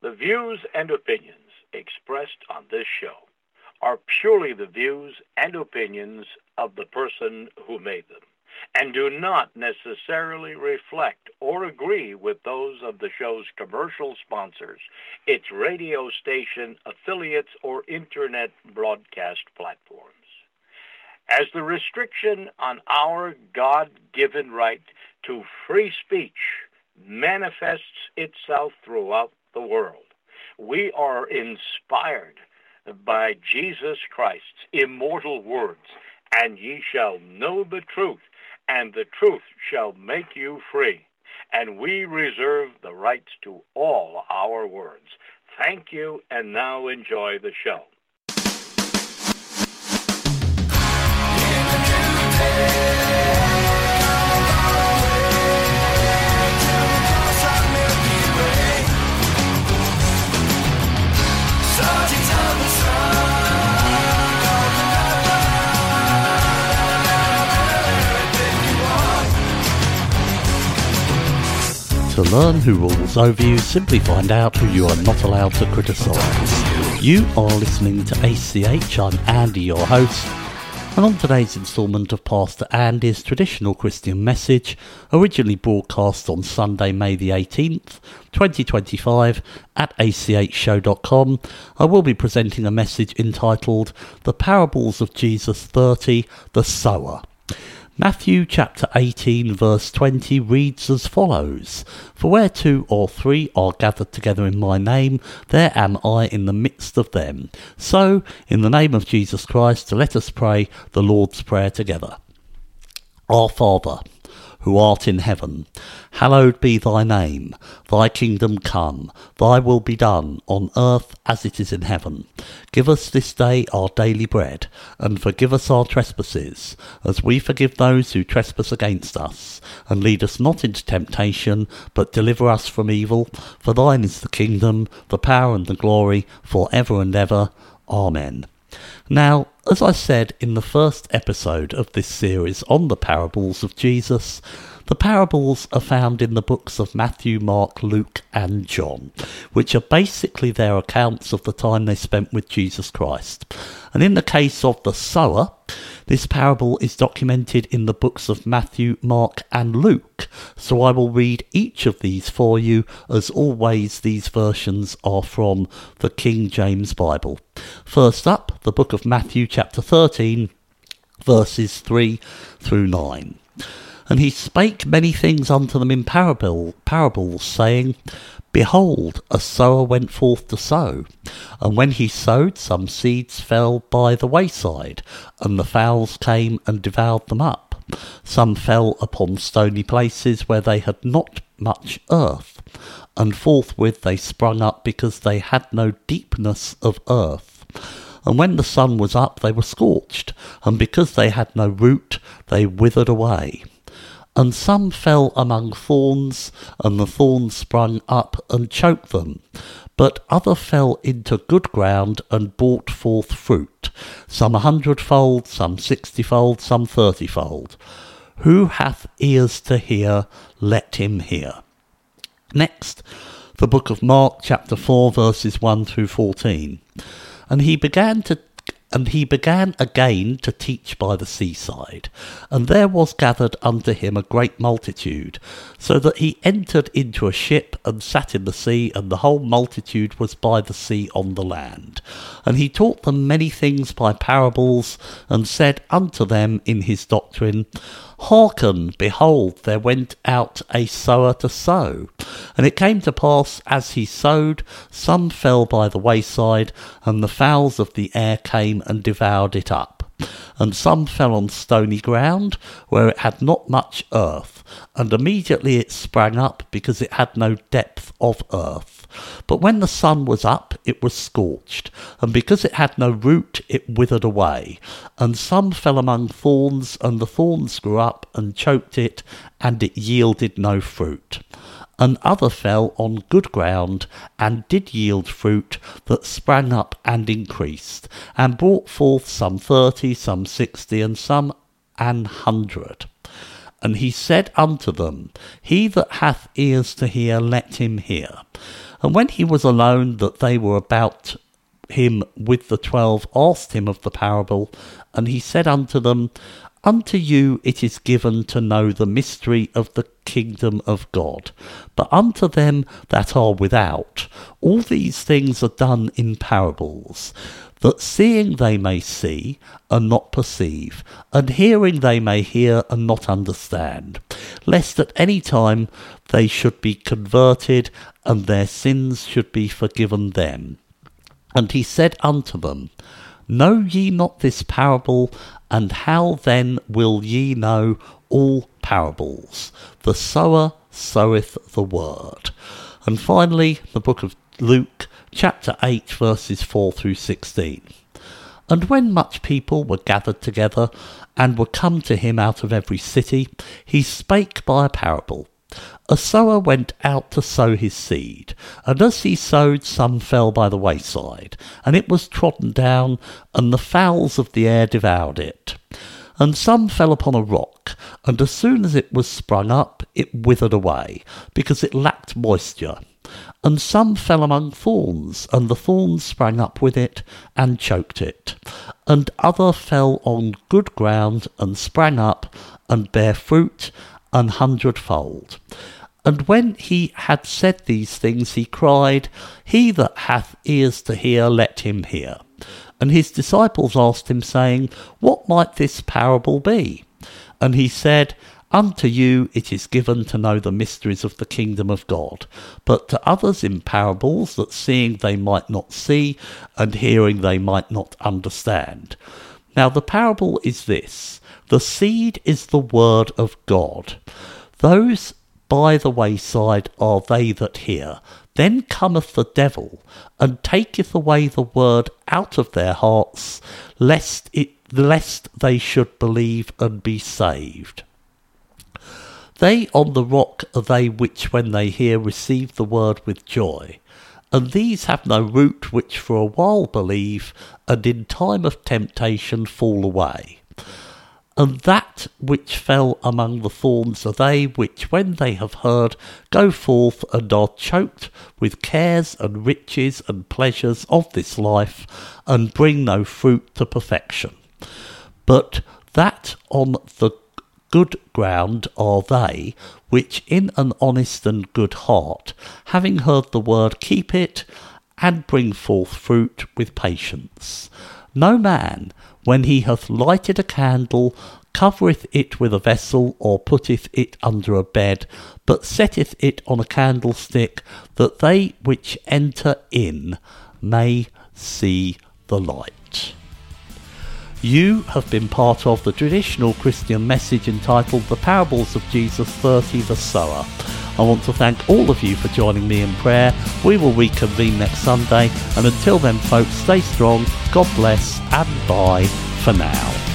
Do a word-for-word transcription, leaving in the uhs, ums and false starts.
The views and opinions expressed on this show are purely the views and opinions of the person who made them, and do not necessarily reflect or agree with those of the show's commercial sponsors, its radio station affiliates, or internet broadcast platforms. As the restriction on our God-given right to free speech manifests itself throughout the world, we are inspired by Jesus Christ's immortal words, and ye shall know the truth, and the truth shall make you free. And we reserve the rights to all our words. Thank you, and now enjoy the show. To learn who rules over you, simply find out who you are not allowed to criticise. You are listening to A C H, I'm Andy, your host, and on today's instalment of Pastor Andy's traditional Christian message, originally broadcast on Sunday, May the eighteenth, twenty twenty-five, at a c h show dot com, I will be presenting a message entitled The Parables of Jesus thirty, The Sower. Matthew chapter eighteen verse twenty reads as follows: For where two or three are gathered together in my name, there am I in the midst of them. So, in the name of Jesus Christ, let us pray the Lord's Prayer together. Our Father, who art in heaven, hallowed be thy name. Thy kingdom come, thy will be done, on earth as it is in heaven. Give us this day our daily bread, and forgive us our trespasses, as we forgive those who trespass against us. And lead us not into temptation, but deliver us from evil. For thine is the kingdom, the power and the glory, for ever and ever. Amen. Now, as I said in the first episode of this series on the parables of Jesus, the parables are found in the books of Matthew, Mark, Luke and John, which are basically their accounts of the time they spent with Jesus Christ. And in the case of the sower, this parable is documented in the books of Matthew, Mark and Luke, so I will read each of these for you. As always, these versions are from the King James Bible. First up, the book of Matthew chapter thirteen, verses three through nine. And he spake many things unto them in parable, parables, saying, Behold, a sower went forth to sow. And when he sowed, some seeds fell by the wayside, and the fowls came and devoured them up. Some fell upon stony places where they had not much earth, and forthwith they sprung up, because they had no deepness of earth. And when the sun was up, they were scorched, and because they had no root, they withered away. And some fell among thorns, and the thorns sprung up and choked them. But other fell into good ground, and brought forth fruit, some a hundredfold, some sixtyfold, some thirtyfold. Who hath ears to hear, let him hear. Next, the book of Mark, chapter four, verses one through fourteen. And he began to And he began again to teach by the seaside, and there was gathered unto him a great multitude, so that he entered into a ship, and sat in the sea, and the whole multitude was by the sea on the land. And he taught them many things by parables, and said unto them in his doctrine, Hearken, behold, there went out a sower to sow. And it came to pass, as he sowed, some fell by the wayside, and the fowls of the air came and devoured it up. And some fell on stony ground, where it had not much earth, and immediately it sprang up, because it had no depth of earth. But when the sun was up, it was scorched, and because it had no root, it withered away. And some fell among thorns, and the thorns grew up and choked it, and it yielded no fruit. And other fell on good ground, and did yield fruit, that sprang up and increased, and brought forth some thirty, some sixty, and some an hundred. And he said unto them, He that hath ears to hear, let him hear. And when he was alone, that they were about him with the twelve, asked him of the parable, and he said unto them, Unto you it is given to know the mystery of the kingdom of God, but unto them that are without, all these things are done in parables, that seeing they may see and not perceive, and hearing they may hear and not understand, lest at any time they should be converted, and their sins should be forgiven them. And he said unto them, Know ye not this parable? And how then will ye know all parables? The sower soweth the word. And finally, the book of Luke, chapter eight, verses four through sixteen. And when much people were gathered together, and were come to him out of every city, he spake by a parable. A sower went out to sow his seed, and as he sowed, some fell by the wayside, and it was trodden down, and the fowls of the air devoured it. And some fell upon a rock, and as soon as it was sprung up, it withered away, because it lacked moisture. And some fell among thorns, and the thorns sprang up with it, and choked it. And other fell on good ground, and sprang up, and bare fruit, an hundredfold. And when he had said these things, he cried, He that hath ears to hear, let him hear. And his disciples asked him, saying, What might this parable be? And he said, Unto you it is given to know the mysteries of the kingdom of God, but to others in parables, that seeing they might not see, and hearing they might not understand. Now the parable is this: the seed is the word of God. Those by the wayside are they that hear. Then cometh the devil, and taketh away the word out of their hearts, lest it lest they should believe and be saved. They on the rock are they which, when they hear, receive the word with joy. And these have no root, which for a while believe, and in time of temptation fall away. And that which fell among the thorns are they which, when they have heard, go forth and are choked with cares and riches and pleasures of this life, and bring no fruit to perfection. But that on the good ground are they which in an honest and good heart, having heard the word, keep it, and bring forth fruit with patience. No man, when he hath lighted a candle, covereth it with a vessel, or putteth it under a bed, but setteth it on a candlestick, that they which enter in may see the light. You have been part of the traditional Christian message entitled The Parables of Jesus thirty, the Sower. I want to thank all of you for joining me in prayer. We will reconvene next Sunday, and until then folks, stay strong, God bless, and bye for now.